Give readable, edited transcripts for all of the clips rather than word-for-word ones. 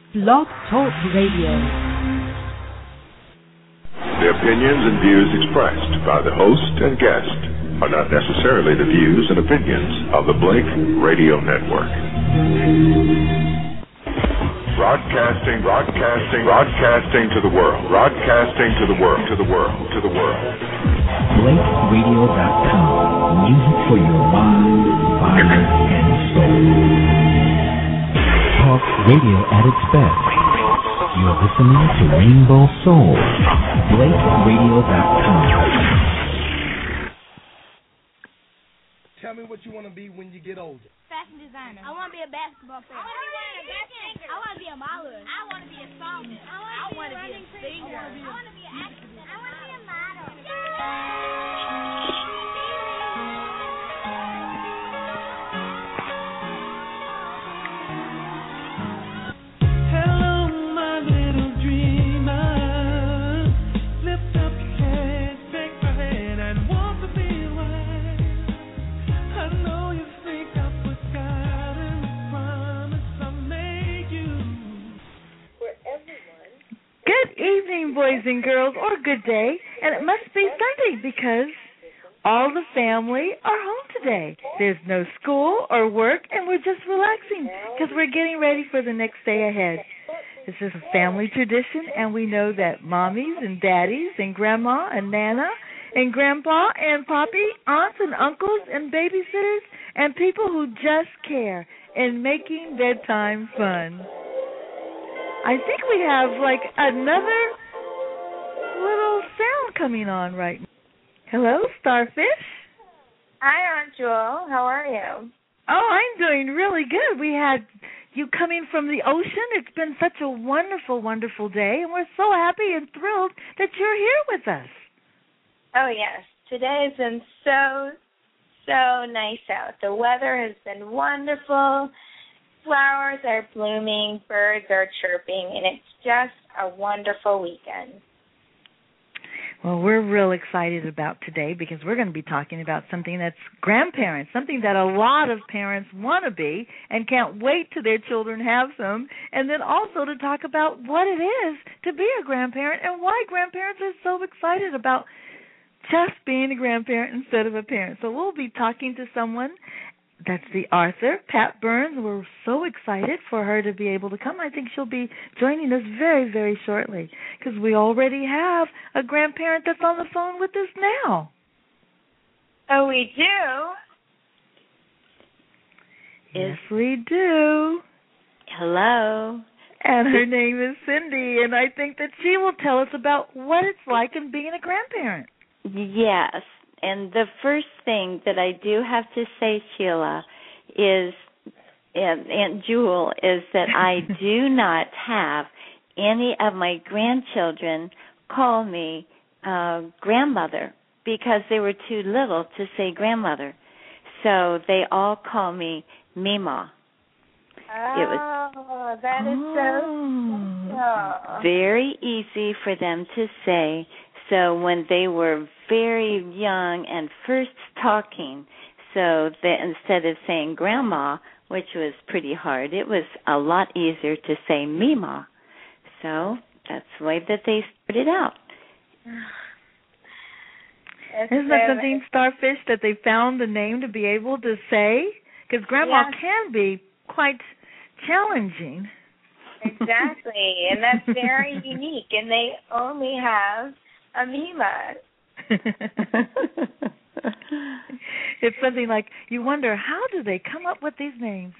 Blog Talk Radio. The opinions and views expressed by the host and guest are not necessarily the views and opinions of the Blake Radio Network. Broadcasting to the world. BlakeRadio.com. Music for your mind, body, and soul. Talk radio at its best. You're listening to Rainbow Soul. BlakeRadio.com. Tell me what you want to be when you get older. Fashion designer. I want to be a basketball player. I want to be wearing a basketball. I want to be a model. I want to be a songster. I want to be a singer. I want to be an actress. I want to be a model. Hello, my little dreamer. Lift up your head, take my hand, and walk with me a while. I know you think I forgot the promise I made you. Good evening, boys and girls, or good day. And it must be Sunday because all the family are home today. There's no school or work, and we're just relaxing because we're getting ready for the next day ahead. This is a family tradition, and we know that mommies and daddies and grandma and nana and grandpa and poppy, aunts and uncles and babysitters and people who just care in making bedtime fun. I think we have like another little sound coming on right now. Hello, Starfish. Hi, Aunt Jewel. How are you? Oh, I'm doing really good. We had you coming from the ocean. It's been such a wonderful, wonderful day, and we're so happy and thrilled that you're here with us. Oh, yes. Today has been so nice out. The weather has been wonderful. Flowers are blooming, birds are chirping, and it's just a wonderful weekend. Well, we're real excited about today because we're going to be talking about something that's grandparents, something that a lot of parents want to be and can't wait till their children have some, and then also to talk about what it is to be a grandparent and why grandparents are so excited about just being a grandparent instead of a parent. So we'll be talking to someone. That's the author, Pat Burns. We're so excited for her to be able to come. I think she'll be joining us very, very shortly because we already have a grandparent that's on the phone with us now. Oh, we do? Yes, we do. Hello. And her name is Cindy, and I think that she will tell us about what it's like in being a grandparent. Yes. And the first thing that I do have to say, Sheila, is, Aunt Jewel, is that I do not have any of my grandchildren call me grandmother because they were too little to say grandmother. So they all call me Mima. Oh, that is so very easy for them to say. So when they were very young and first talking, so that instead of saying grandma, which was pretty hard, it was a lot easier to say Mima. So that's the way that they started out. Isn't that something, Starfish, that they found the name to be able to say? Because grandma can be quite challenging. Exactly, and that's very unique, and they only have a Mima. It's something like you wonder, how do they come up with these names?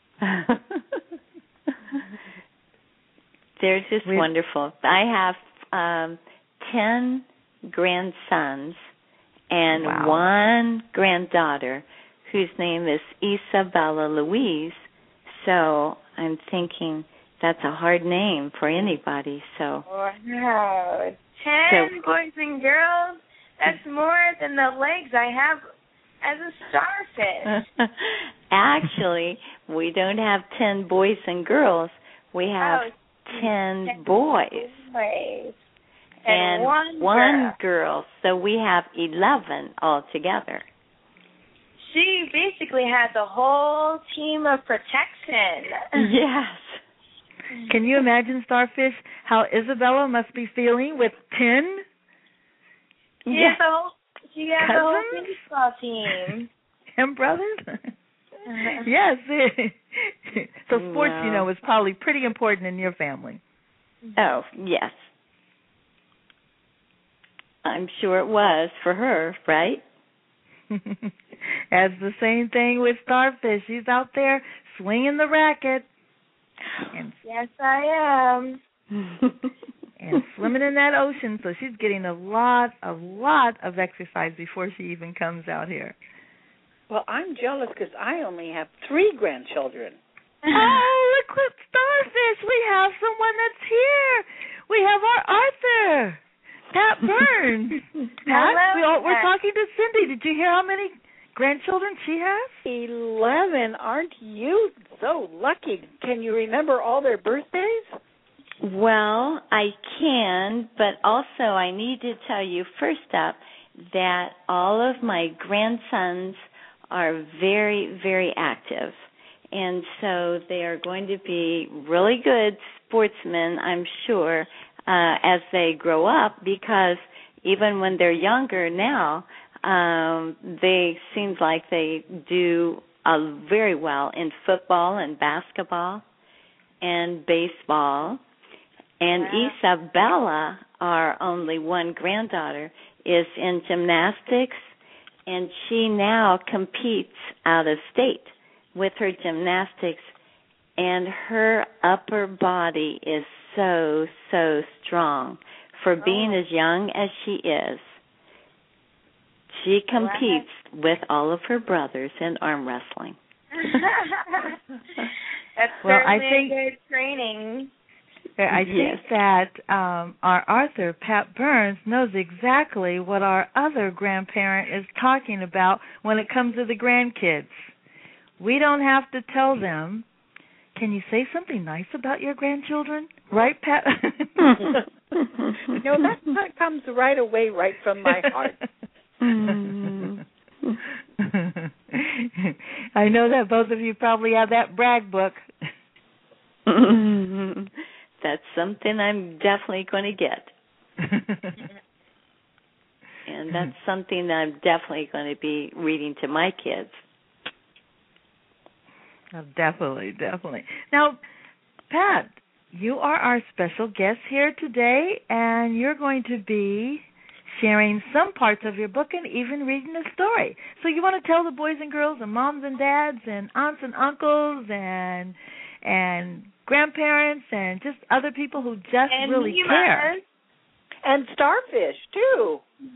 They're just wonderful. I have 10 grandsons and one granddaughter whose name is Isabella Louise. So I'm thinking that's a hard name for anybody. So wow. 10 boys and girls, that's more than the legs I have as a starfish. Actually, we don't have 10 boys and girls. We have 10 boys. And one girl. So we have 11 altogether. She basically had the whole team of protection. Yes. Can you imagine, Starfish, how Isabella must be feeling with 10? She has a whole baseball team. And brothers? Yes. So sports, is probably pretty important in your family. Oh, yes. I'm sure it was for her, right? That's the same thing with Starfish. She's out there swinging the racket. And yes, I am. And swimming in that ocean, so she's getting a lot of exercise before she even comes out here. Well, I'm jealous because I only have 3 grandchildren. Oh, look what Starfish! We have someone that's here. We have our Arthur, Pat Burns. Pat, we're talking to Cindy. Did you hear how many grandchildren she has? 11. Aren't you so lucky? Can you remember all their birthdays? Well, I can, but also I need to tell you first up that all of my grandsons are very, very active. And so they are going to be really good sportsmen, I'm sure, as they grow up, because even when they're younger now, they seem like they do very well in football and basketball and baseball. And Isabella, our only one granddaughter, is in gymnastics, and she now competes out of state with her gymnastics, and her upper body is so, so strong for being as young as she is. She competes with all of her brothers in arm wrestling. That's certainly good training. I think that our Arthur, Pat Burns, knows exactly what our other grandparent is talking about when it comes to the grandkids. We don't have to tell them, can you say something nice about your grandchildren? Right, Pat? That comes right away, right from my heart. I know that both of you probably have that brag book. That's something I'm definitely going to get. And that's something that I'm definitely going to be reading to my kids. Oh, definitely. Now, Pat, you are our special guest here today, and you're going to be sharing some parts of your book and even reading a story. So you want to tell the boys and girls and moms and dads and aunts and uncles and grandparents and just other people who just really care. And Starfish, too.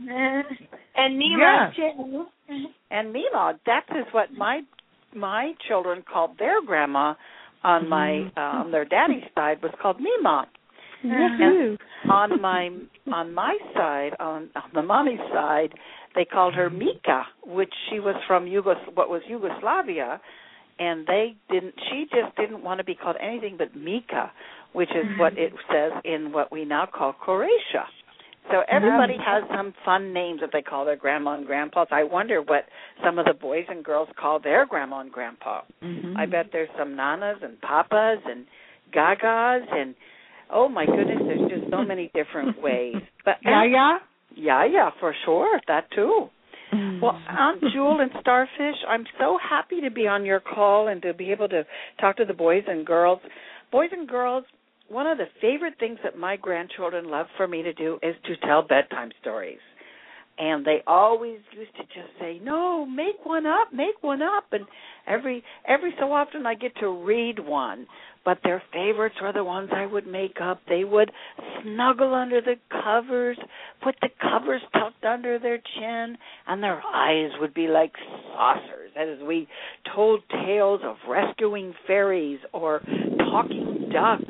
And Mima, too. And Mima. That is what my children called their grandma on my on their daddy's side was called Mima. And on my side, on the mommy's side, they called her Mika, which she was from what was Yugoslavia, and she just didn't want to be called anything but Mika, which is what it says in what we now call Croatia. So everybody has some fun names that they call their grandma and grandpa. So I wonder what some of the boys and girls call their grandma and grandpa. I bet there's some nanas and papas and gagas and, oh, my goodness, there's just so many different ways. But Yeah, for sure, that too. Well, Aunt Jewel and Starfish, I'm so happy to be on your call and to be able to talk to the boys and girls. Boys and girls, one of the favorite things that my grandchildren love for me to do is to tell bedtime stories. And they always used to just say, no, make one up. And every so often I get to read one. But their favorites were the ones I would make up. They would snuggle under the covers, put the covers tucked under their chin, and their eyes would be like saucers as we told tales of rescuing fairies or talking ducks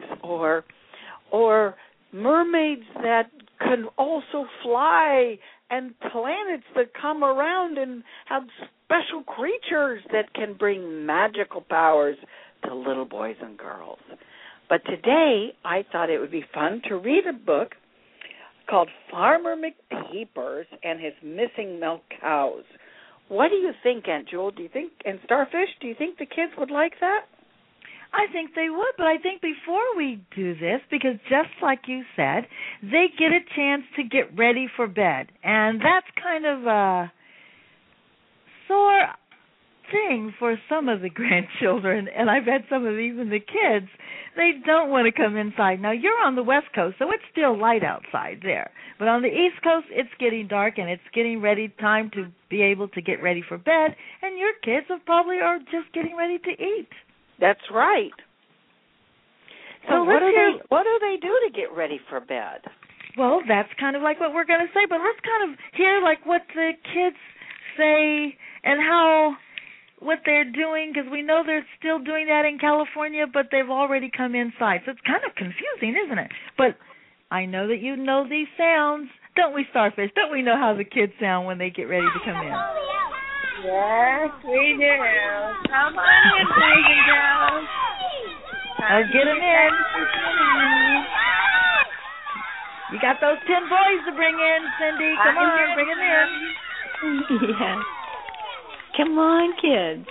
or mermaids that can also fly and planets that come around and have special creatures that can bring magical powers to little boys and girls. But today, I thought it would be fun to read a book called Farmer McPeepers and His Missing Milk Cows. What do you think, Aunt Jewel? And Starfish, do you think the kids would like that? I think they would, but I think before we do this, because just like you said, they get a chance to get ready for bed. And that's kind of a sore thing for some of the grandchildren, and I bet some of even the kids, they don't want to come inside. Now, you're on the West Coast, so it's still light outside there. But on the East Coast, it's getting dark, and it's getting ready, time to be able to get ready for bed, and your kids probably are just getting ready to eat. That's right. So what do they do to get ready for bed? Well, that's kind of like what we're going to say, but let's kind of hear like what the kids say and what they're doing, because we know they're still doing that in California, but they've already come inside. So it's kind of confusing, isn't it? But I know that you know these sounds. Don't we, Starfish? Don't we know how the kids sound when they get ready to come in? Yes, we do. Come on in, boys and girls. I'll get them in. You got those 10 boys to bring in, Cindy. Come on, bring them in. Yeah. Come on, kids.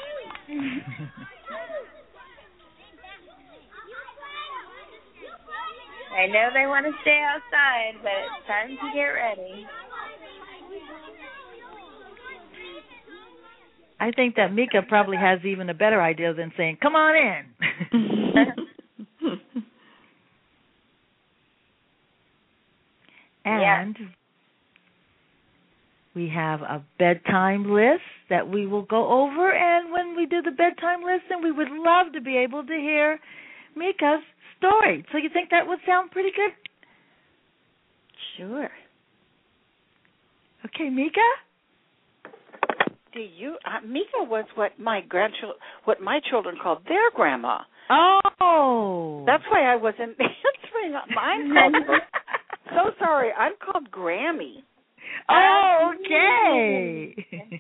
I know they want to stay outside, but it's time to get ready. I think that Mika probably has even a better idea than saying, come on in. And we have a bedtime list that we will go over, and when we do the bedtime list, then we would love to be able to hear Mika's story. So you think that would sound pretty good? Sure. Okay, Mika? Mika was what my children called their grandma. Oh. That's why I wasn't answering. I'm called so sorry. I'm called Grammy. Oh, okay.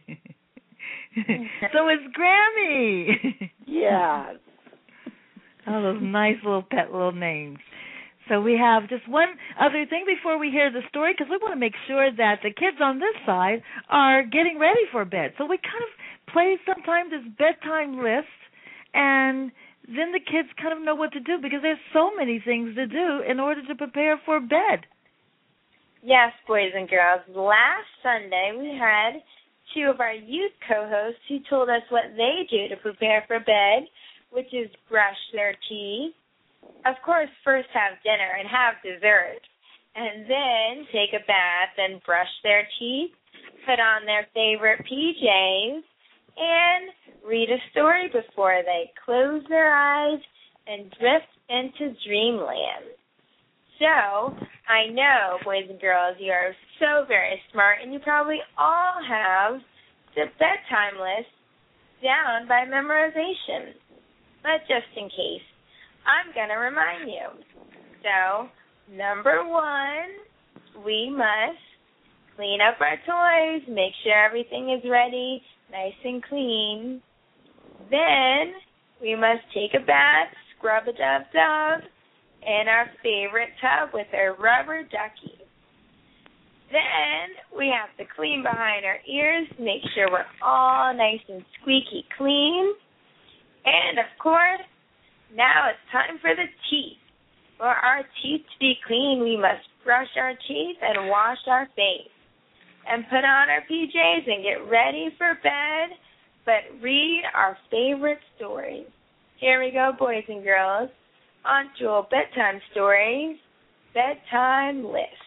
So it's Grammy. Yes. Oh, those nice little pet little names. So we have just one other thing before we hear the story, because we want to make sure that the kids on this side are getting ready for bed. So we kind of play sometimes this bedtime list, and then the kids kind of know what to do, because there's so many things to do in order to prepare for bed. Yes, boys and girls. Last Sunday we had two of our youth co-hosts who told us what they do to prepare for bed, which is brush their teeth. Of course, first have dinner and have dessert, and then take a bath and brush their teeth, put on their favorite PJs, and read a story before they close their eyes and drift into dreamland. So, I know, boys and girls, you are so very smart, and you probably all have the bedtime list down by memorization. But just in case, I'm going to remind you. So, number 1, we must clean up our toys, make sure everything is ready, nice and clean. Then, we must take a bath, scrub a dub-dub, in our favorite tub with our rubber ducky. Then, we have to clean behind our ears, make sure we're all nice and squeaky clean. And, of course, now it's time for the teeth. For our teeth to be clean, we must brush our teeth and wash our face. And put on our PJs and get ready for bed, but read our favorite stories. Here we go, boys and girls. On to our bedtime stories, bedtime list.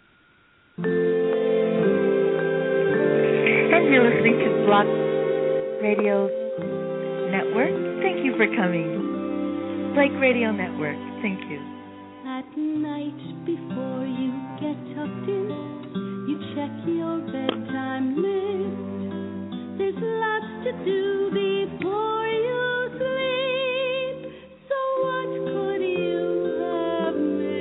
And you're listening to Block Radio Network. Thank you for coming. Blake Radio Network. Thank you. At night before you get tucked in, you check your bedtime list. There's lots to do before you sleep. So what could you have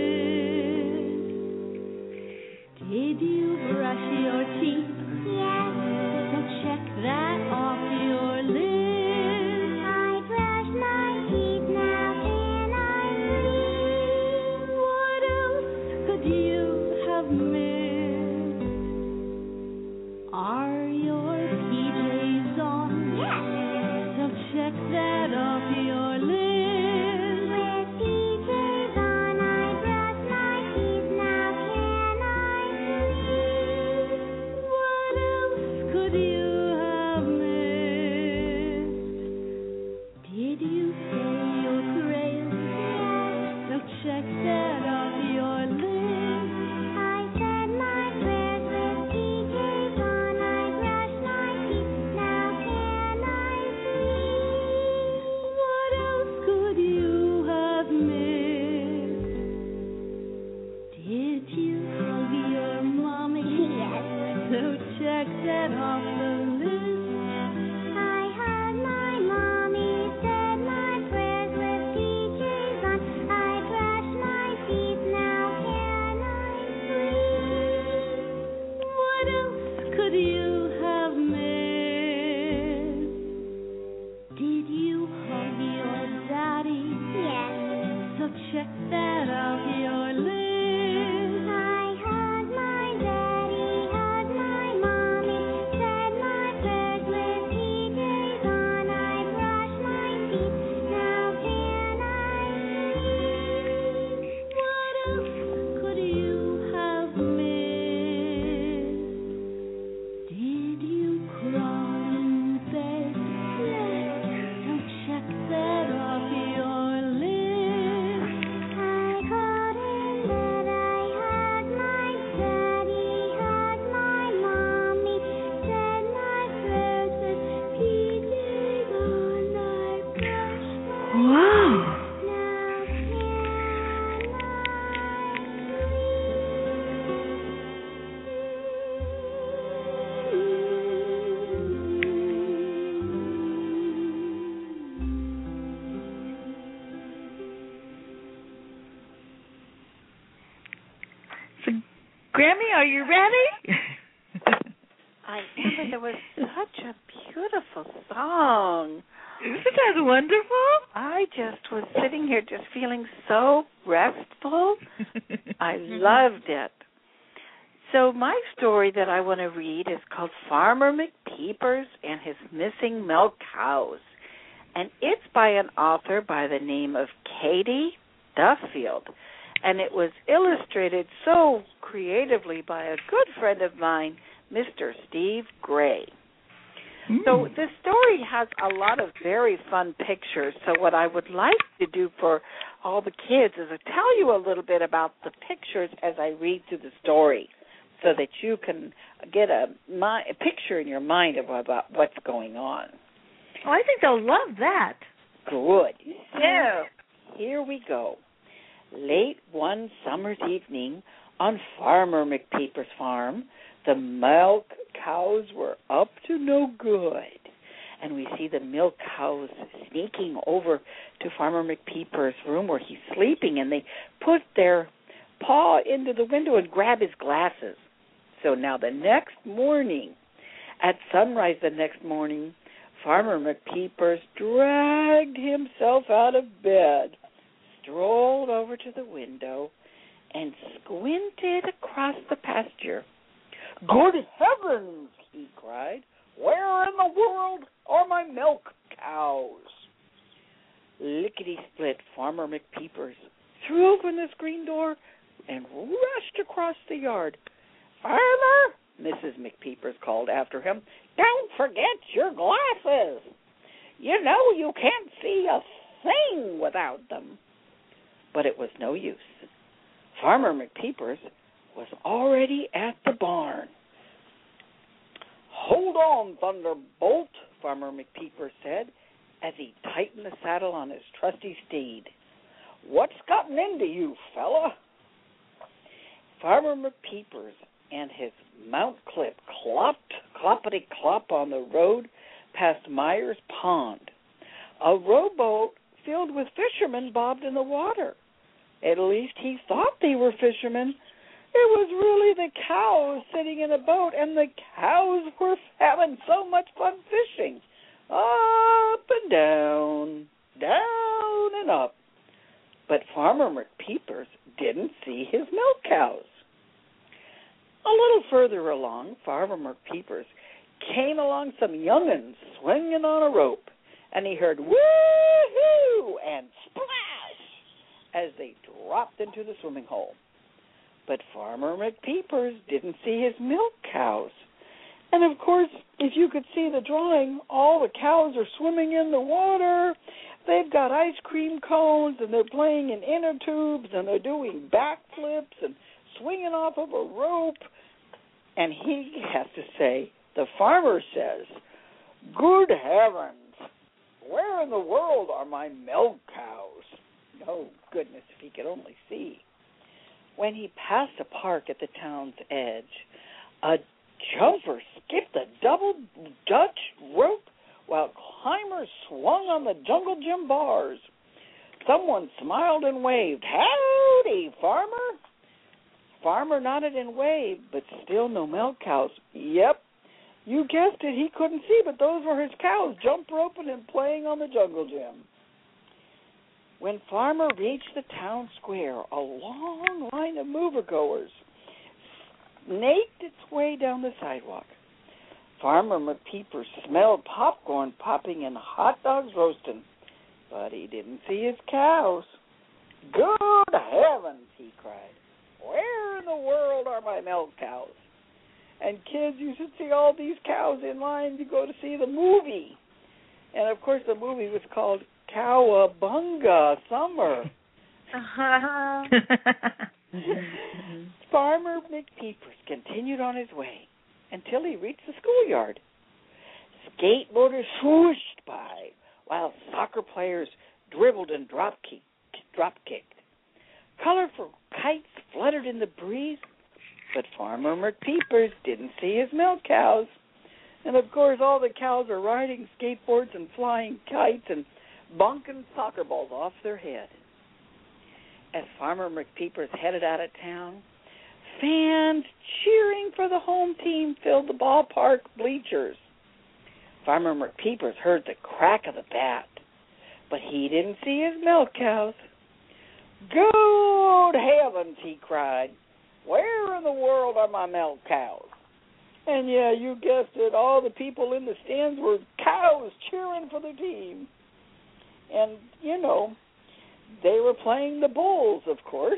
missed? Did you brush your teeth? Yes. So check that off your list. So, Grammy, are you ready? I am, but there was such a beautiful song. Isn't that wonderful? I just was sitting here just feeling so restful. I loved it. So my story that I want to read is called Farmer McPeepers and His Missing Milk Cows. And it's by an author by the name of Katie Duffield. And it was illustrated so creatively by a good friend of mine, Mr. Steve Gray. So the story has a lot of very fun pictures. So what I would like to do for all the kids is to tell you a little bit about the pictures as I read through the story so that you can get a picture in your mind about what's going on. Oh, I think they'll love that. Good. So here we go. Late one summer's evening on Farmer McPeeper's farm, the milk cows were up to no good. And we see the milk cows sneaking over to Farmer McPeeper's room where he's sleeping, and they put their paw into the window and grab his glasses. So now the next morning, at sunrise the next morning, Farmer McPeepers dragged himself out of bed, strolled over to the window, and squinted across the pasture. "Good heavens!" he cried. "Where in the world are my milk cows?" Lickety-split, Farmer McPeepers threw open the screen door and rushed across the yard. "Farmer," Mrs. McPeepers called after him, "don't forget your glasses. You know you can't see a thing without them." But it was no use. Farmer McPeepers was already at the barn. "Hold on, Thunderbolt," Farmer McPeepers said as he tightened the saddle on his trusty steed. "What's gotten into you, fella?" Farmer McPeepers and his mount clip clopped, cloppity-clop on the road past Myers Pond. A rowboat filled with fishermen bobbed in the water. At least he thought they were fishermen. It was really the cows sitting in a boat, and the cows were having so much fun fishing. Up and down, down and up. But Farmer McPeepers didn't see his milk cows. A little further along, Farmer McPeepers came along some young'uns swinging on a rope, and he heard woo-hoo and splash as they dropped into the swimming hole. But Farmer McPeepers didn't see his milk cows. And, of course, if you could see the drawing, all the cows are swimming in the water. They've got ice cream cones, and they're playing in inner tubes, and they're doing backflips and swinging off of a rope. And he has to say, the farmer says, "Good heavens, where in the world are my milk cows?" Oh, goodness, if he could only see. When he passed a park at the town's edge, a jumper skipped a double Dutch rope while climbers swung on the Jungle Gym bars. Someone smiled and waved. "Howdy, Farmer." Farmer nodded and waved, but still no milk cows. Yep, you guessed it, he couldn't see, but those were his cows, jump roping and playing on the Jungle Gym. When Farmer reached the town square, a long line of mover-goers snaked its way down the sidewalk. Farmer McPeepers smelled popcorn popping and hot dogs roasting, but he didn't see his cows. "Good heavens," he cried. "Where in the world are my milk cows?" And kids, you should see all these cows in line to go to see the movie. And, of course, the movie was called Cowabunga Summer. Farmer McPeepers continued on his way until he reached the schoolyard. Skateboarders swooshed by while soccer players dribbled and drop-kicked. Colorful kites fluttered in the breeze, but Farmer McPeepers didn't see his milk cows. And, of course, all the cows are riding skateboards and flying kites and bonking soccer balls off their head. As Farmer McPeepers headed out of town, fans cheering for the home team filled the ballpark bleachers. Farmer McPeepers heard the crack of the bat, but he didn't see his milk cows. Good heavens, he cried. Where in the world are my milk cows? And yeah, you guessed it, all the people in the stands were cows cheering for the team. And, you know, they were playing the Bulls, of course.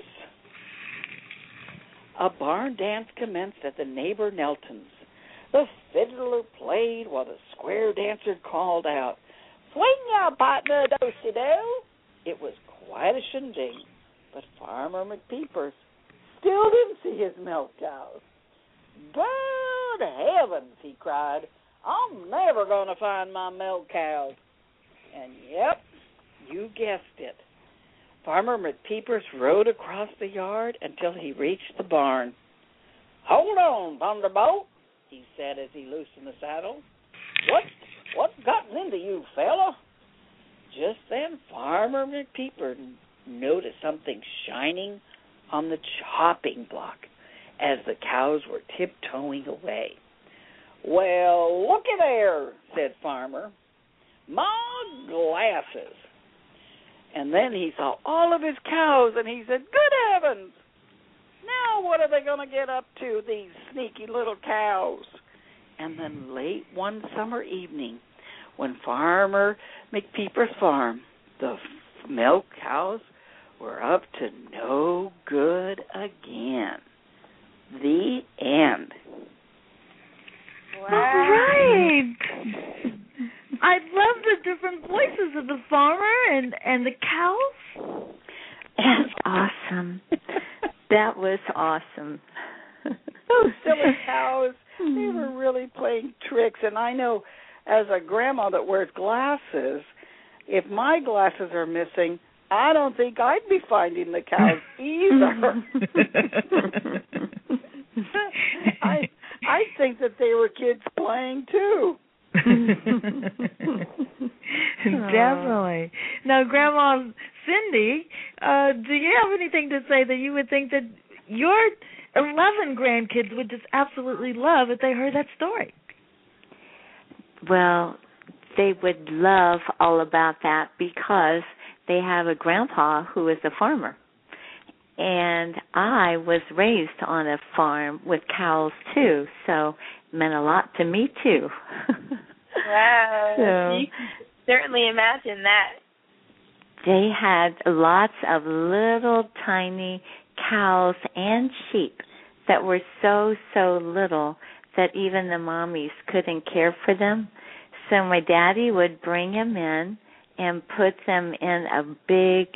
A barn dance commenced at the neighbor Nelton's. The fiddler played while the square dancer called out, "Swing ya, partner, do-si-do." It was quite a shindig, but Farmer McPeepers still didn't see his milk cows. Good heavens, he cried. I'm never going to find my milk cows. And yep, you guessed it. Farmer McPeepers rode across the yard until he reached the barn. Hold on, Thunderbolt, he said as he loosened the saddle. What's gotten into you, fella? Just then, Farmer McPeepers noticed something shining on the chopping block as the cows were tiptoeing away. Well, looky there, said Farmer. My glasses. And then he saw all of his cows, and he said, good heavens! Now what are they going to get up to, these sneaky little cows? And then late one summer evening, when Farmer McPeepers' farm, the milk cows were up to no good again. The end. Wow. All right. I love the different voices of the farmer and the cows. That's awesome. That was awesome. Those silly cows, they were really playing tricks. And I know as a grandma that wears glasses, if my glasses are missing, I don't think I'd be finding the cows either. I think that they were kids playing too. Definitely. Now, Grandma Cindy, do you have anything to say that you would think that your 11 grandkids would just absolutely love if they heard that story? Well, they would love all about that because they have a grandpa who is a farmer. And I was raised on a farm with cows, too, so it meant a lot to me, too. Wow. So, you can certainly imagine that. They had lots of little tiny cows and sheep that were so little that even the mommies couldn't care for them. So my daddy would bring them in and put them in a big,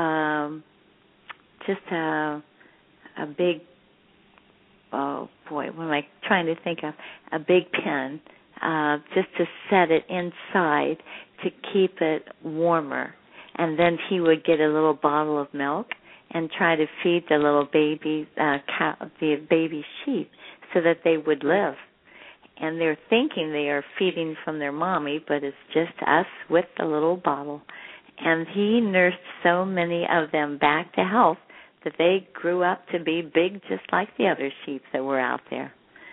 a big, oh boy, what am I trying to think of? A big pen, just to set it inside to keep it warmer. And then he would get a little bottle of milk and try to feed the little baby the baby sheep so that they would live. And they're thinking they are feeding from their mommy, but it's just us with the little bottle. And he nursed so many of them back to health that they grew up to be big just like the other sheep that were out there.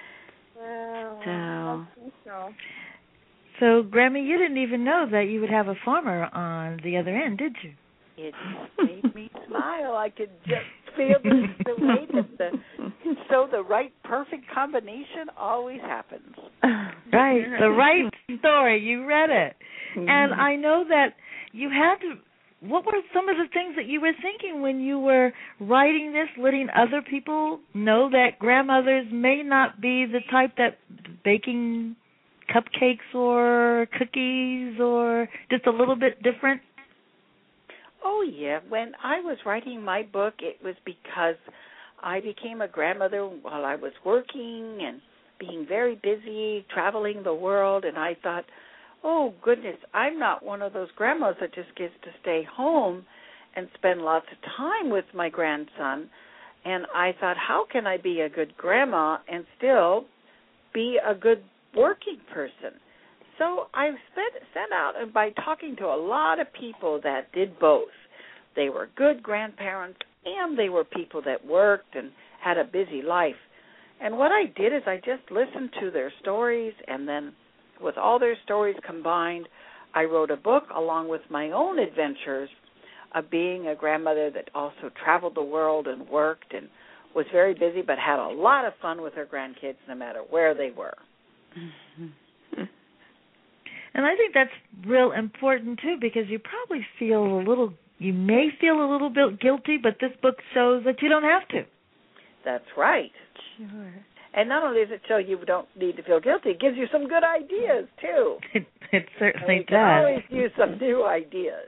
Wow. So, Grandma, you didn't even know that you would have a farmer on the other end, did you? It made me smile. I could just feel the way that the right, perfect combination always happens. Right, the right story. You read it. And I know that you had to, what were some of the things that you were thinking when you were writing this, letting other people know that grandmothers may not be the type that baking cupcakes or cookies or just a little bit different? Oh, yeah. When I was writing my book, it was because I became a grandmother while I was working and being very busy, traveling the world, and I thought, oh, goodness, I'm not one of those grandmas that just gets to stay home and spend lots of time with my grandson. And I thought, how can I be a good grandma and still be a good working person? So I set out, and by talking to a lot of people that did both, they were good grandparents and they were people that worked and had a busy life. And what I did is I just listened to their stories, and then with all their stories combined, I wrote a book along with my own adventures of being a grandmother that also traveled the world and worked and was very busy but had a lot of fun with her grandkids no matter where they were. Mm-hmm. And I think that's real important, too, because you probably you may feel a little bit guilty, but this book shows that you don't have to. That's right. Sure. And not only does it show you don't need to feel guilty, it gives you some good ideas, too. It certainly does. You can always use some new ideas.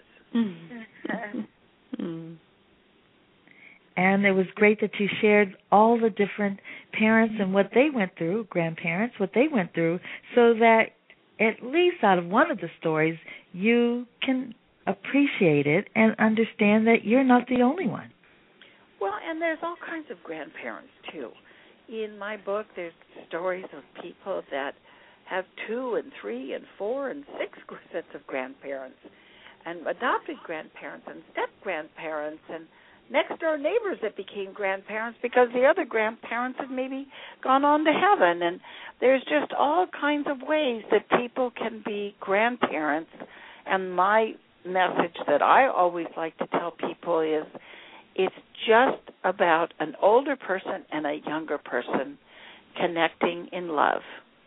And it was great that you shared all the different parents and what they went through, grandparents, what they went through, so that at least out of one of the stories, you can appreciate it and understand that you're not the only one. Well, and there's all kinds of grandparents, too. In my book, there's stories of people that have 2 and 3 and 4 and 6 sets of grandparents, and adopted grandparents and step-grandparents and next-door neighbors that became grandparents because the other grandparents had maybe gone on to heaven. And there's just all kinds of ways that people can be grandparents. And my message that I always like to tell people is it's just about an older person and a younger person connecting in love.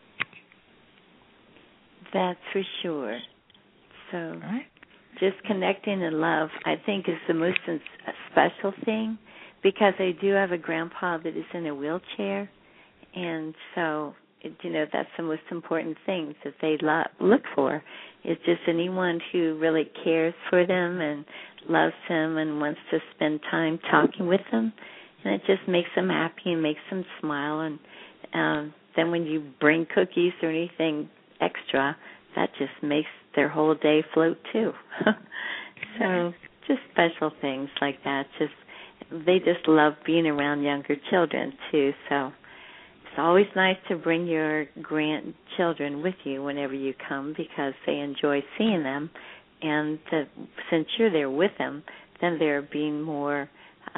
That's for sure. So just connecting in love, I think, is the most special thing, because I do have a grandpa that is in a wheelchair, and so, that's the most important thing that they look for, is just anyone who really cares for them and loves them and wants to spend time talking with them, and it just makes them happy and makes them smile. And then when you bring cookies or anything extra, that just makes their whole day float too. So just special things like that. They just love being around younger children too. So it's always nice to bring your grandchildren with you whenever you come, because they enjoy seeing them, and since you're there with them, then they're being more,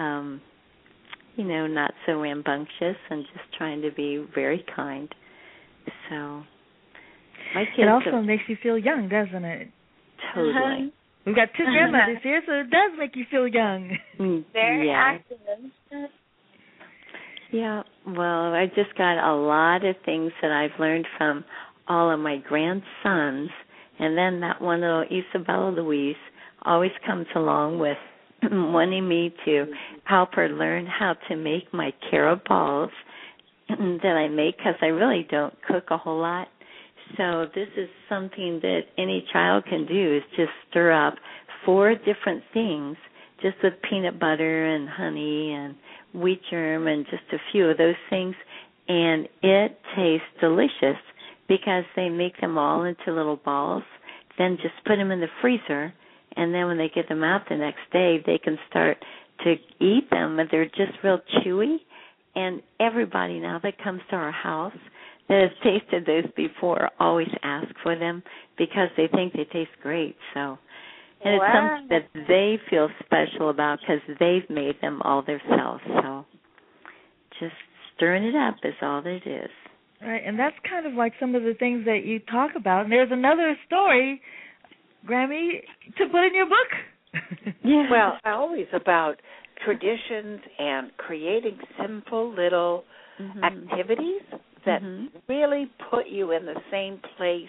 not so rambunctious and just trying to be very kind. So my kids. It also makes you feel young, doesn't it? Totally. We've got 2 grandmothers here, so it does make you feel young. Very active. Yeah, well, I just got a lot of things that I've learned from all of my grandsons, and then that one little Isabella Louise always comes along with wanting me to help her learn how to make my carob balls that I make, because I really don't cook a whole lot. So this is something that any child can do, is just stir up 4 different things just with peanut butter and honey and wheat germ and just a few of those things, and it tastes delicious because they make them all into little balls, then just put them in the freezer, and then when they get them out the next day, they can start to eat them, and they're just real chewy. And everybody now that comes to our house that has tasted those before always ask for them because they think they taste great. So, and it's something that they feel special about because they've made them all themselves. So just stirring it up is all it is. Right, and that's kind of like some of the things that you talk about. And there's another story, Grammy, to put in your book. Yeah. Well, always about traditions and creating simple little activities that really put you in the same place,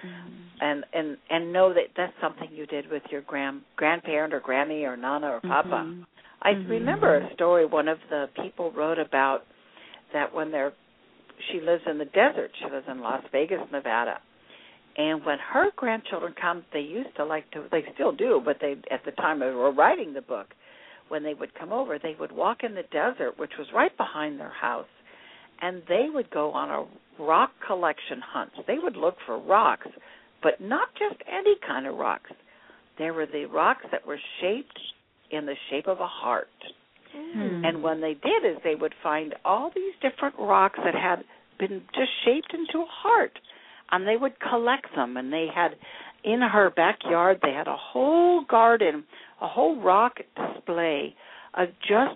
and know that that's something you did with your grandparent or Grammy or Nana or Papa. I remember a story one of the people wrote about that when she lives in the desert. She lives in Las Vegas, Nevada. And when her grandchildren come, they used to they still do, but they, at the time they were writing the book, when they would come over, they would walk in the desert, which was right behind their house, and they would go on a rock collection hunt. They would look for rocks, but not just any kind of rocks. There were the rocks that were shaped in the shape of a heart. And when they did is they would find all these different rocks that had been just shaped into a heart, and they would collect them. And they had, in her backyard, they had a whole garden, a whole rock display of just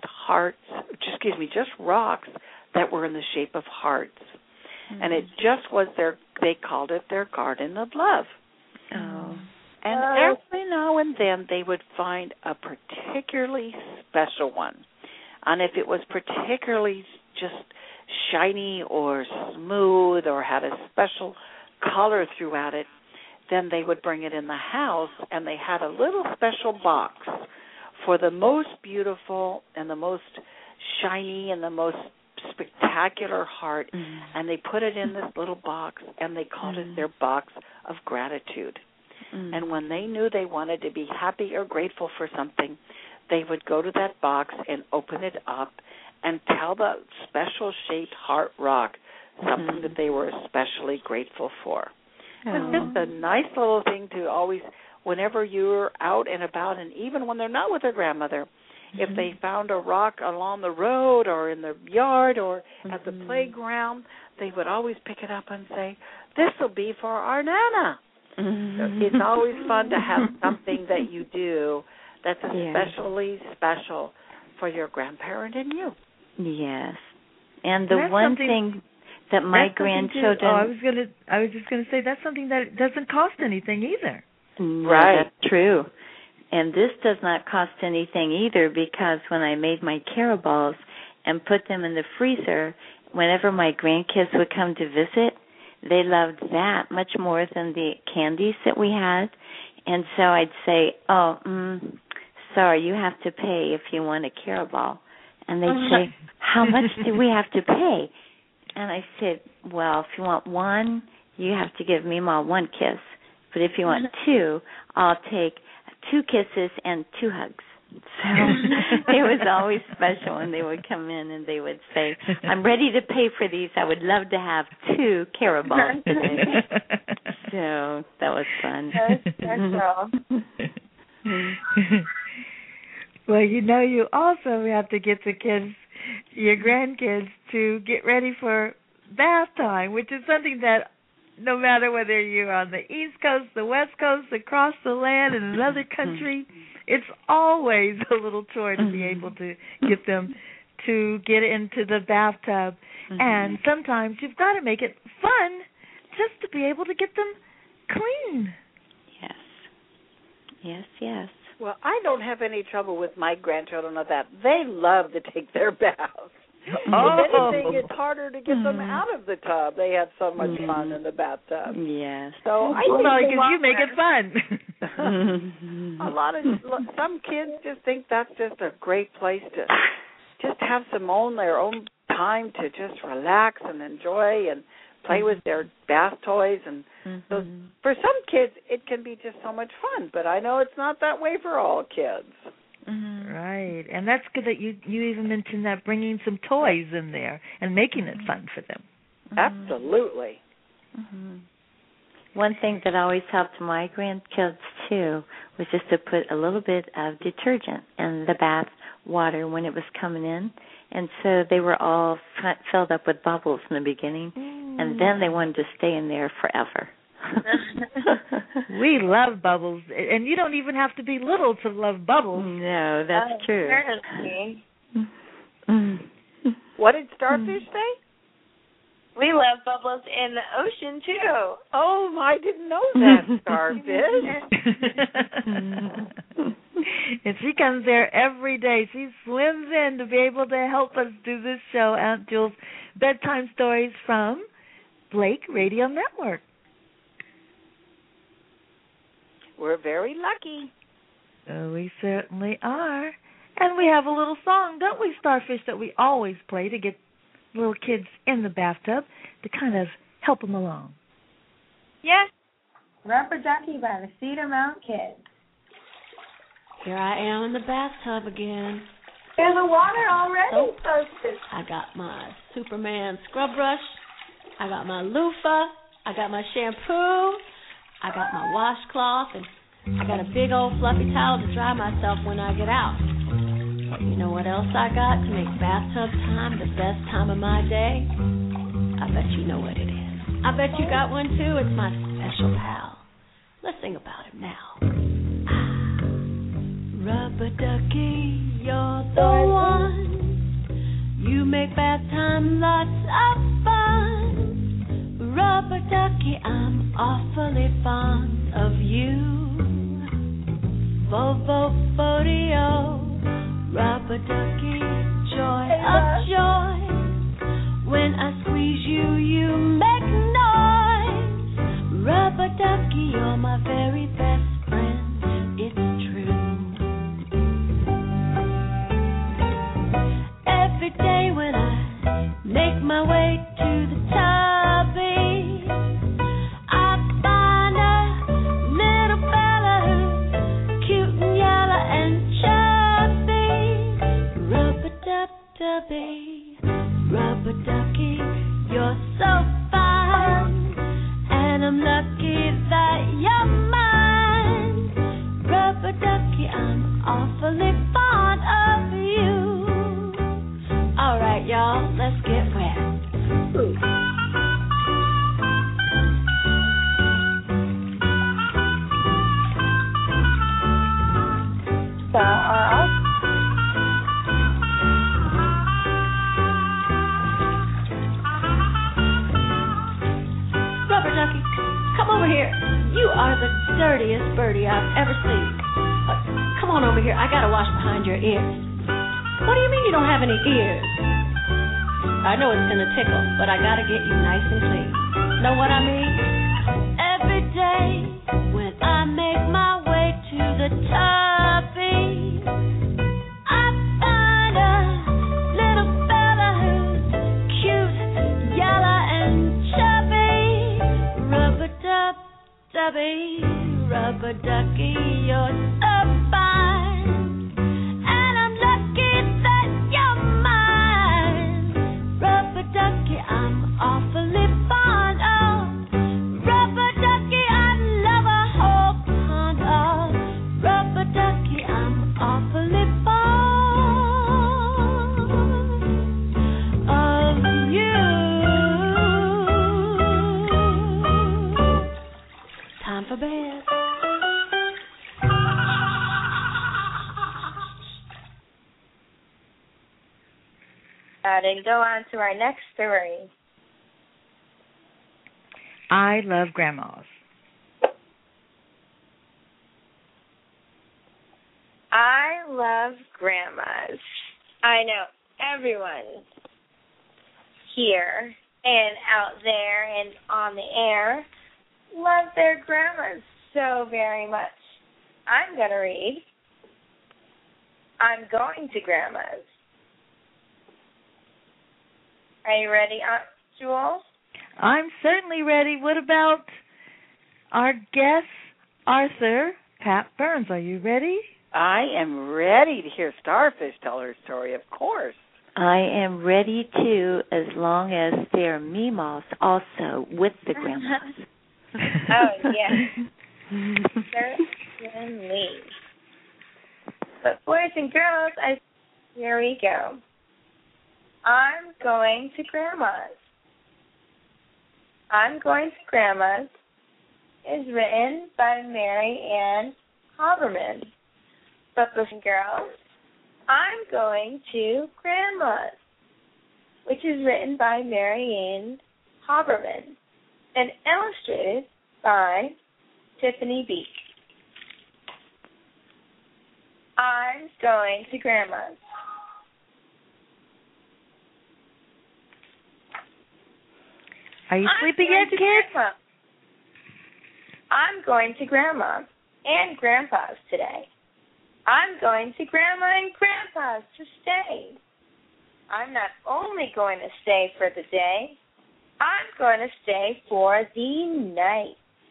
rocks that were in the shape of hearts. And it just was they called it their garden of love. Oh. And every now and then they would find a particularly special one. And if it was particularly just shiny or smooth or had a special color throughout it, then they would bring it in the house, and they had a little special box for the most beautiful and the most shiny and the most spectacular heart, and they put it in this little box, and they called it their box of gratitude. And when they knew they wanted to be happy or grateful for something, they would go to that box and open it up and tell the special shaped heart rock something that they were especially grateful for. It's just a nice little thing to always, whenever you're out and about, and even when they're not with their grandmother, if they found a rock along the road or in the yard or at the playground, they would always pick it up and say, "This will be for our Nana." It's always fun to have something that you do that's especially special for your grandparent and you. Yes. And the one thing that my grandchildren... I was just going to say that's something that doesn't cost anything either. Right. That's true. And this does not cost anything either, because when I made my Kara balls and put them in the freezer, whenever my grandkids would come to visit, they loved that much more than the candies that we had. And so I'd say, sorry, you have to pay if you want a Kara ball. And they'd say, how much do we have to pay? And I said, well, if you want one, you have to give Mima one kiss. But if you want two, I'll take 2 kisses and 2 hugs. So it was always special when they would come in and they would say, I'm ready to pay for these. I would love to have 2 Kara balls today. So that was fun. Well, you also have to get the kids, your grandkids, to get ready for bath time, which is something that no matter whether you're on the East Coast, the West Coast, across the land, in another country, it's always a little chore to be able to get them to get into the bathtub. And sometimes you've got to make it fun just to be able to get them clean. Yes. Well, I don't have any trouble with my grandchildren of that. They love to take their baths. If anything, it's harder to get them out of the tub. They have so much fun in the bathtub. Yes. So because you make it fun. Some kids just think that's just a great place to just have their own time to just relax and enjoy and play with their bath toys. And so for some kids, it can be just so much fun. But I know it's not that way for all kids. Right, and that's good that you even mentioned that, bringing some toys in there and making it fun for them. Absolutely. One thing that always helped my grandkids, too, was just to put a little bit of detergent in the bath water when it was coming in. And so they were all filled up with bubbles in the beginning, and then they wanted to stay in there forever. We love bubbles, and you don't even have to be little to love bubbles. No, that's true. What did Starfish say? We love bubbles in the ocean, too. Oh, I didn't know that, Starfish. And she comes there every day. She swims in to be able to help us do this show, Aunt Jules. Bedtime Stories from Blake Radio Network. We're very lucky. We certainly are. And we have a little song, don't we, Starfish, that we always play to get little kids in the bathtub to kind of help them along. Yes. Rubber Ducky by the Cedar Mount Kids. Here I am in the bathtub again. There's the water already posted. I got my Superman scrub brush. I got my loofah. I got my shampoo. I got my washcloth, and I got a big old fluffy towel to dry myself when I get out. But you know what else I got to make bathtub time the best time of my day? I bet you know what it is. I bet you got one too. It's my special pal. Let's sing about him now. Rubber ducky, you're the one. You make bath time lots of fun. Rubber ducky, I'm awfully fond of you. Volvo Bodio, rubber ducky, joy of joy. When I squeeze you, you make noise. Rubber ducky, you're my very best friend. It's true. Every day when I make my way to the tubby, I find a little fella who's cute and yellow and chubby. Rubber-dub-dubby, rubber ducky, you're so fine, and I'm lucky that you're mine. Rubber ducky, I'm awfully fond of you. All right, y'all, let's get wet. Ooh. Rubber ducky, come over here. You are the dirtiest birdie I've ever seen. Come on over here. I gotta wash behind your ears. What do you mean you don't have any ears? I know it's gonna tickle, but I gotta get you nice and clean. Know what I mean? Every day when I make my way to the tubby, I find a little fella who's cute, yellow and chubby. Rubber-dub-dubby, rubber ducky, you're so fine. I'm awfully fond of rubber ducky. I love a whole pond of rubber ducky. I'm awfully fond of you. Time for bed. And go on to our next story. I love grandmas. I love grandmas. I know everyone here and out there and on the air love their grandmas so very much. I'm going to read I'm Going to Grandma's. Are you ready, Aunt Jewel? I'm certainly ready. What about our guest, Arthur, Pat Burns? Are you ready? I am ready to hear Starfish tell her story, of course. I am ready too, as long as they're Meemaws also with the grandmas. Oh, yes. Certainly. But boys and girls, here we go. I'm Going to Grandma's. I'm Going to Grandma's is written by Mary Ann Haberman. But boys and girls, I'm Going to Grandma's, which is written by Mary Ann Haberman and illustrated by Tiffany Beak. I'm Going to Grandma's. Are you sleeping yet, kids? I'm going to Grandma and Grandpa's today. I'm going to Grandma and Grandpa's to stay. I'm not only going to stay for the day, I'm going to stay for the night.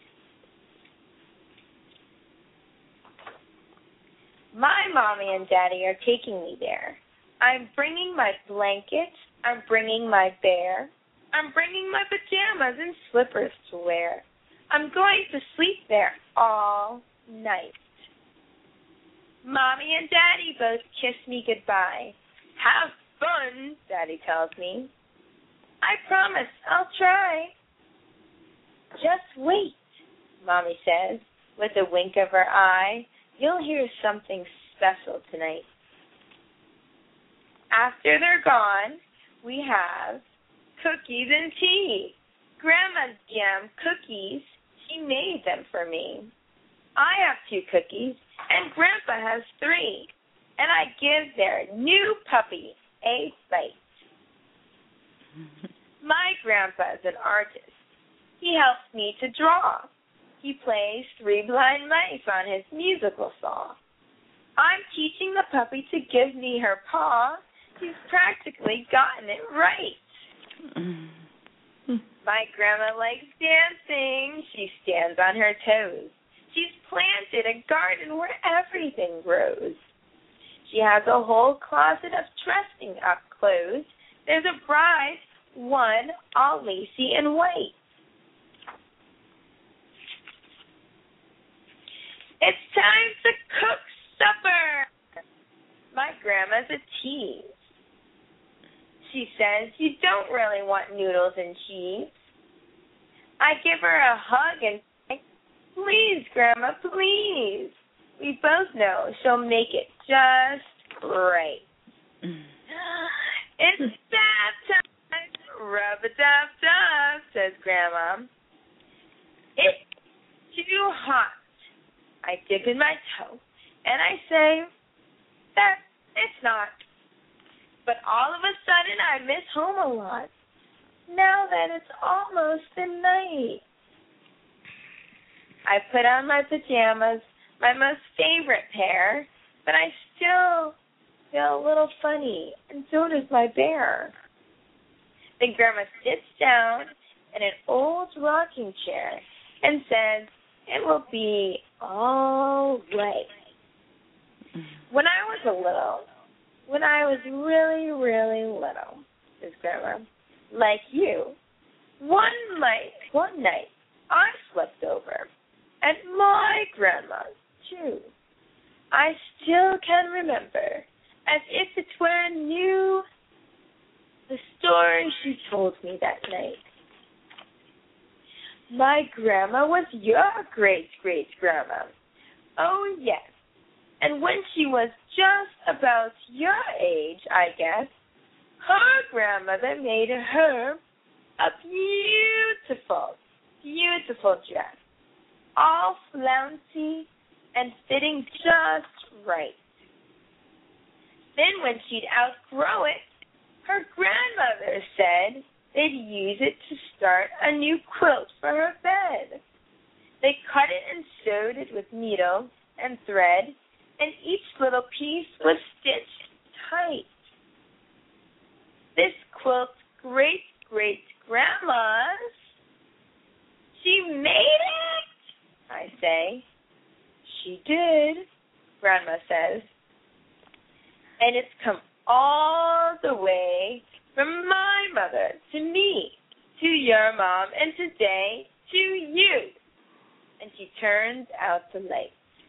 My mommy and daddy are taking me there. I'm bringing my blanket. I'm bringing my bear. I'm bringing my pajamas and slippers to wear. I'm going to sleep there all night. Mommy and Daddy both kiss me goodbye. Have fun, Daddy tells me. I promise I'll try. Just wait, Mommy says, with a wink of her eye. You'll hear something special tonight. After they're gone, we have cookies and tea. Grandma's jam cookies, she made them for me. I have 2 cookies, and Grandpa has 3, and I give their new puppy a bite. My grandpa's an artist. He helps me to draw. He plays 3 blind mice on his musical saw. I'm teaching the puppy to give me her paw. He's practically gotten it right. My grandma likes dancing. She stands on her toes. She's planted a garden where everything grows. She has a whole closet of dressing up clothes. There's a bride, one all lacy and white. It's time to cook supper. My grandma's a tease. She says you don't really want noodles and cheese. I give her a hug and say, please, Grandma, please. We both know she'll make it just right. It's bath time. Rub-a-dub-dub, says Grandma. It's too hot. I dip in my toe, and I say, that it's not. But all of a sudden, I miss home a lot, now that it's almost the night. I put on my pajamas, my most favorite pair, but I still feel a little funny, and so does my bear. Then Grandma sits down in an old rocking chair and says, it will be all right. When I was really, really little, says Grandma, like you, one night, I slept over at my grandma's, too. I still can remember, as if it were new, the story she told me that night. My grandma was your great-great-grandma. Oh, yes. And when she was just about your age, I guess, her grandmother made her a beautiful, beautiful dress, all flouncy and fitting just right. Then when she'd outgrow it, her grandmother said they'd use it to start a new quilt for her bed. They cut it and sewed it with needle and thread, and each little piece was stitched tight. This quilt's great-great-grandma's. She made it, I say. She did, Grandma says. And it's come all the way from my mother to me, to your mom, and today to you. And she turns out the light.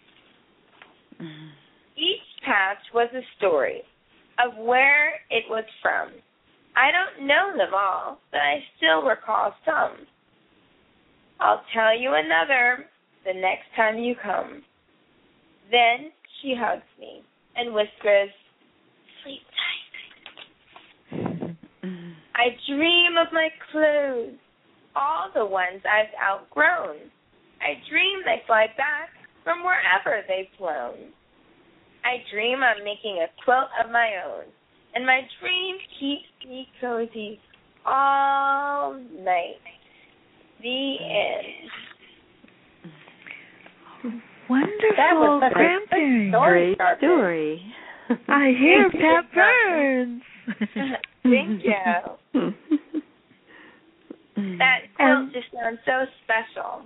Each patch was a story of where it was from. I don't know them all, but I still recall some. I'll tell you another the next time you come. Then she hugs me and whispers, sleep tight. I dream of my clothes, all the ones I've outgrown. I dream they fly back from wherever they've flown. I dream I'm making a quilt of my own, and my dream keeps me cozy all night. The end. Wonderful grandparents. Great story. I hear Pat Burns. Thank you. That quilt just sounds so special.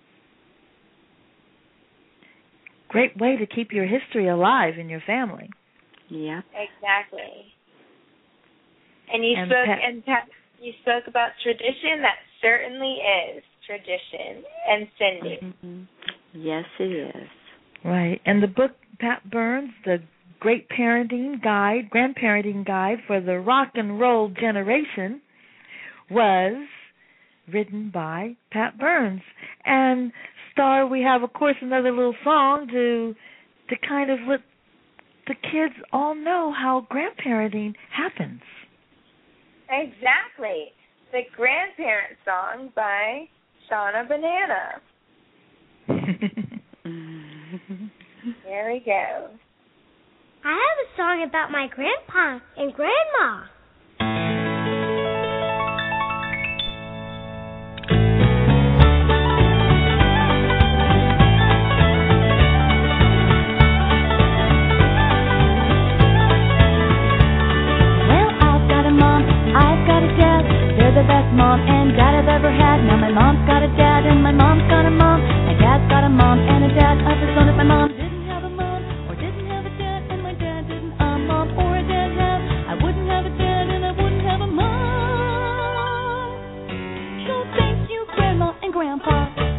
Great way to keep your history alive in your family. Yeah. Exactly. And you spoke about tradition. That certainly is tradition. And Cindy. Mm-hmm. Yes, it is. Right. And the book, Pat Burns, the Great Parenting Guide, Grandparenting Guide for the Rock and Roll Generation, was written by Pat Burns. And Star, we have, of course, another little song to kind of the kids all know how grandparenting happens. Exactly. The Grandparent Song by Shauna Banana. Here we go. I have a song about my grandpa and grandma. The best mom and dad I've ever had. Now my mom's got a dad and my mom's got a mom. My dad's got a mom and a dad of his own. If my mom didn't have a mom or didn't have a dad and my dad didn't a mom or a dad have, I wouldn't have a dad and I wouldn't have a mom. So thank you, Grandma and Grandpa.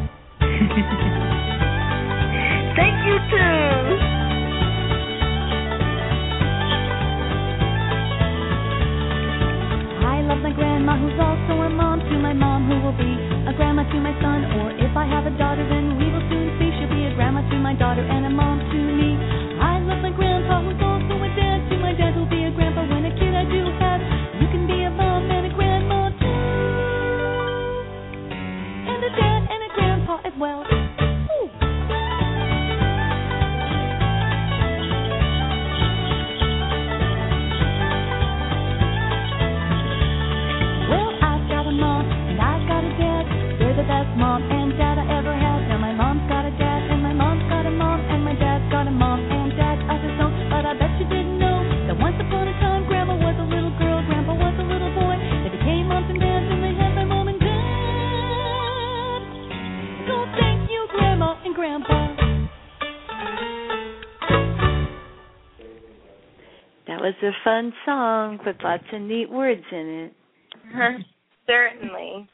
Thank you too. My grandma who's also a mom to my mom who will be a grandma to my son, or if I have a daughter then we will soon see she'll be a grandma to my daughter and a mom to me. I love my grandpa who's also a dad to my dad who'll be a grandpa when a kid I do have. You can be a mom and a grandma too, and a dad and a grandpa as well. Mom and dad I ever had. Now my mom's got a dad and my mom's got a mom and my dad's got a mom and dad of his own. But I bet you didn't know that once upon a time Grandma was a little girl, Grandpa was a little boy. They became moms and dads and they had my mom and dad. So thank you, Grandma and Grandpa. That was a fun song with lots of neat words in it. Certainly.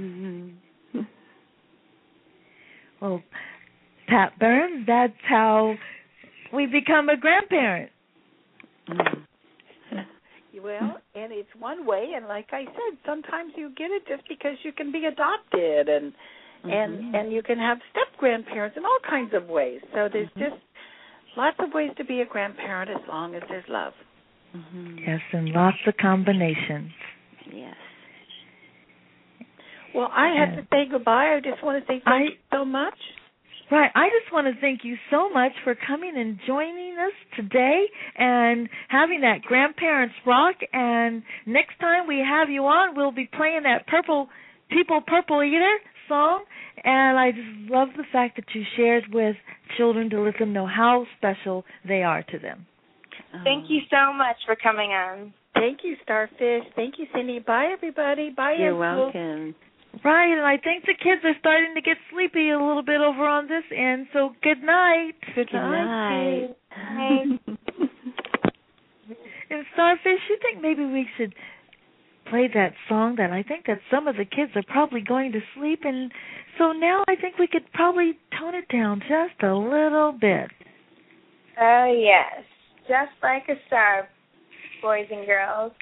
Well, Pat Burns, that's how we become a grandparent. Well, and it's one way, and like I said, sometimes you get it just because you can be adopted, and you can have step grandparents in all kinds of ways. So there's just lots of ways to be a grandparent as long as there's love. Yes, and lots of combinations. Yes. Well, I have to say goodbye. I just want to say thank you so much. Right. I just want to thank you so much for coming and joining us today and having that Grandparents Rock. And next time we have you on, we'll be playing that Purple Eater song. And I just love the fact that you shared with children to let them know how special they are to them. Thank you so much for coming on. Thank you, Starfish. Thank you, Cindy. Bye, everybody. Bye, You're welcome. Right, and I think the kids are starting to get sleepy a little bit over on this end, so good night. Good night. And Starfish, you think maybe we should play that song that I think that some of the kids are probably going to sleep, and so now I think we could probably tone it down just a little bit. Oh, yes. Just like a star, boys and girls.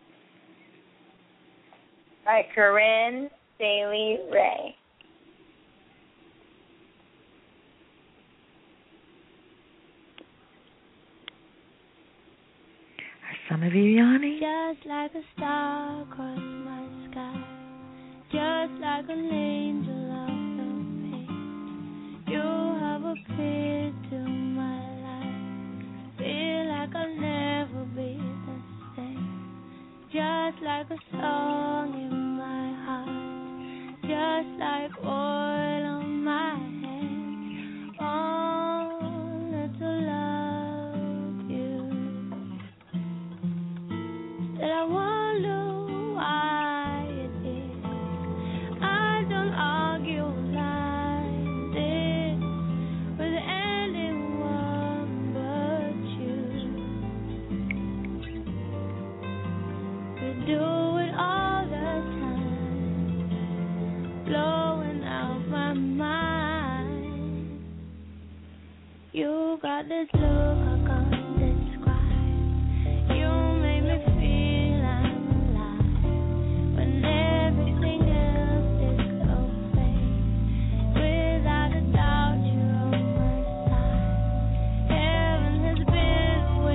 By Corinne Bailey Ray. Are some of you yawning? Just like a star across my sky, just like an angel out of me, you have appeared to my life. Feel like I'll never be the same. Just like a song in my heart, just like oil on my hands, only to love you. That I wonder why it is I don't argue like this with anyone but you. We do it all the time, blowing out my mind. You got this look I can't describe. You make me feel I'm alive when everything else is okay. Without a doubt, you're on my side. Heaven has been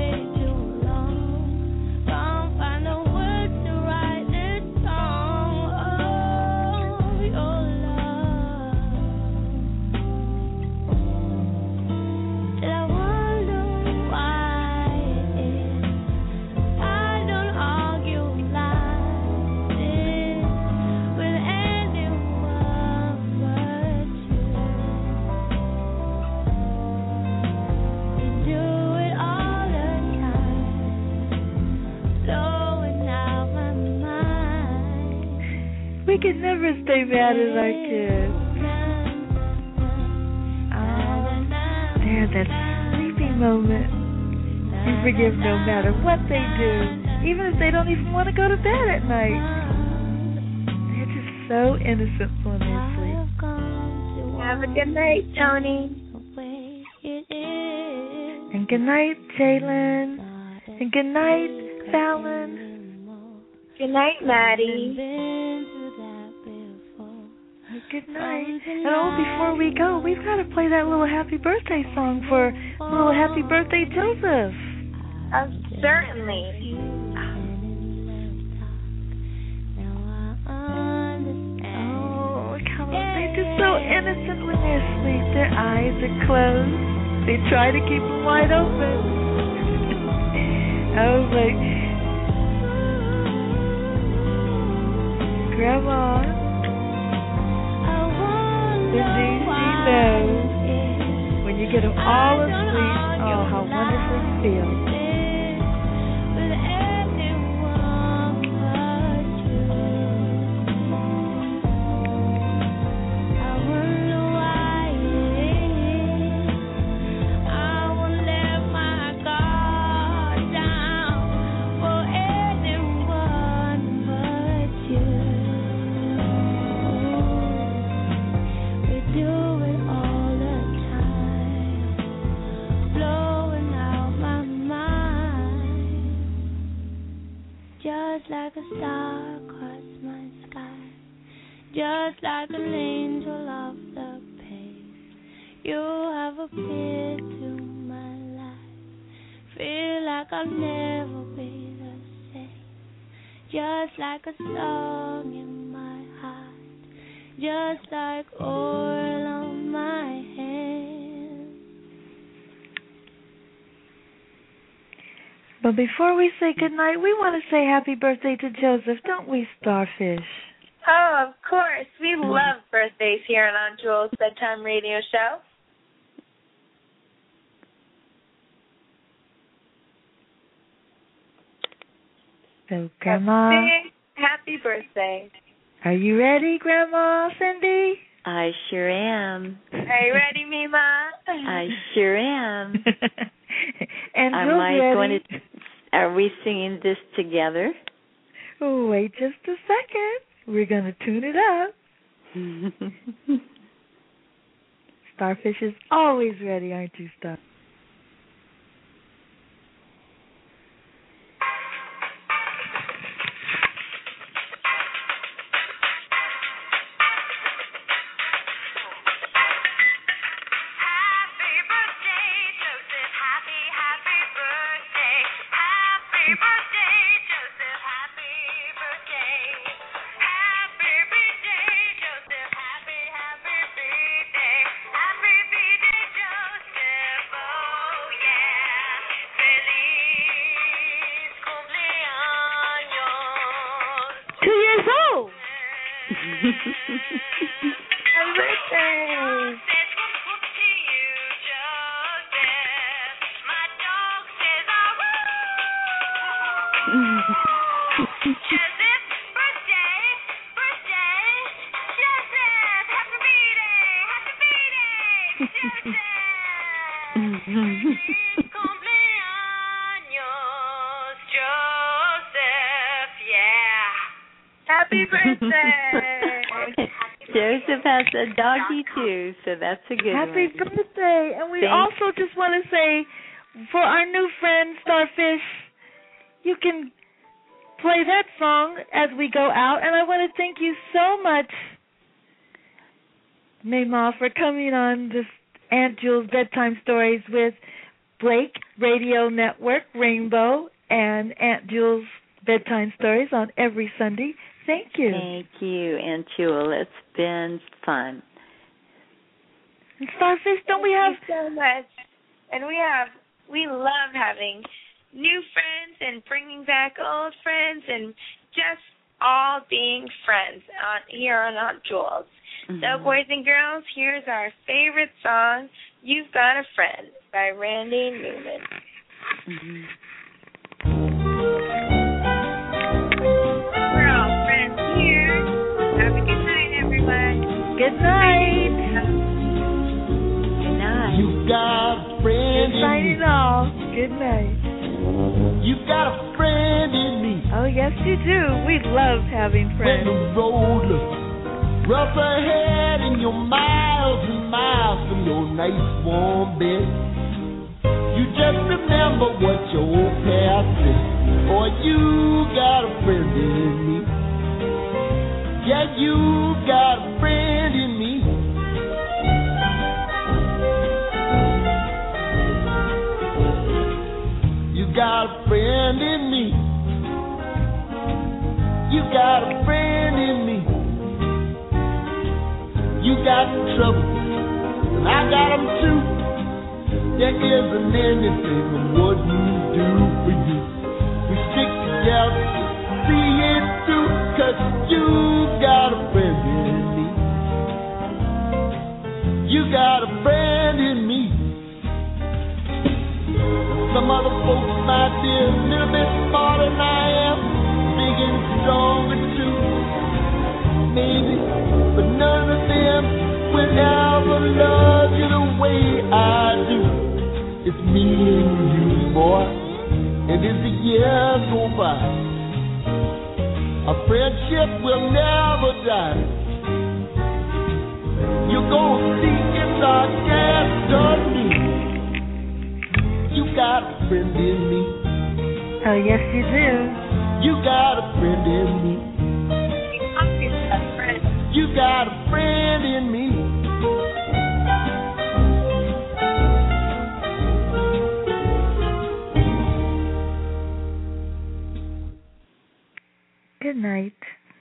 We can never stay mad at our kids. There, that sleepy moment. You forgive no matter what they do, even if they don't even want to go to bed at night. They're just so innocent when they sleep. Have a good night, Tony. And good night, Jalen. And good night, Fallon. Good night, Maddie. Good night. And before we go, we've got to play that little happy birthday song for little happy birthday Joseph. Certainly. Oh, come on. They're just so innocent when they're asleep. Their eyes are closed. They try to keep them wide open. I was like, Grandma, Cindy, she knows when you get them all asleep, oh, how wonderful you feel. Like a star across my sky, just like an angel off the page. You have appeared to my life. Feel like I'll never be the same. Just like a song in my heart, just like oil on my hands. But before we say goodnight, we want to say happy birthday to Joseph, don't we, Starfish? Oh, of course. We love birthdays here on Aunt Jewel's Bedtime Radio Show. So, Grandma. Happy birthday. Are you ready, Grandma Cindy? I sure am. Are you ready, Mima? I sure am. And are we singing this together? Oh, wait just a second. We're going to tune it up. Starfish is always ready, aren't you, Star? Happy birthday! Happy birthday! Joseph has a doggy too, so that's a good Happy one. birthday! And we also just want to say, for our new friend Starfish, you can play that song as we go out. And I want to thank you so much, Mayma, for coming on this Aunt Jewel's Bedtime Stories with Blake Radio Network, Rainbow, and Aunt Jewel's Bedtime Stories on every Sunday. Thank you. Thank you, Aunt Jewel. It's been fun. And Starfish, don't we have so much? And we love having new friends and bringing back old friends and just all being friends here on Aunt Jewel's. Mm-hmm. So, boys and girls, here's our favorite song, You've Got a Friend, by Randy Newman. Mm-hmm. We're all friends here. Good night. You got a friend in me. Oh, yes, you do. We love having When friends. the road looks rough ahead and you're miles and miles from your nice warm bed, you just remember what your old past said. Boy, you got a friend in me. Yeah, you got a friend in me. You got a friend in me. You got a friend in me. You got trouble, and I got them too. There isn't anything I wouldn't do for you. We stick together, see it through, 'cause you got a friend in me. You got a friend in me. Some other folks might be a little bit smarter than I am, big and stronger too, maybe, but none of them will ever love you the way I do. It's me and you, boy, and as the years go by, our friendship will never die. You're gonna see it's our destiny. You got a friend in me. Oh, yes, you do. You got a friend in me. You got a friend in me. Good night.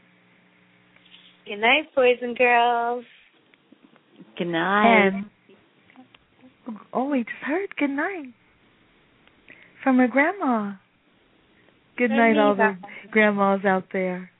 Good night, boys and girls. Good night. And, we just heard good night from her grandma. Good night, all the grandmas out there.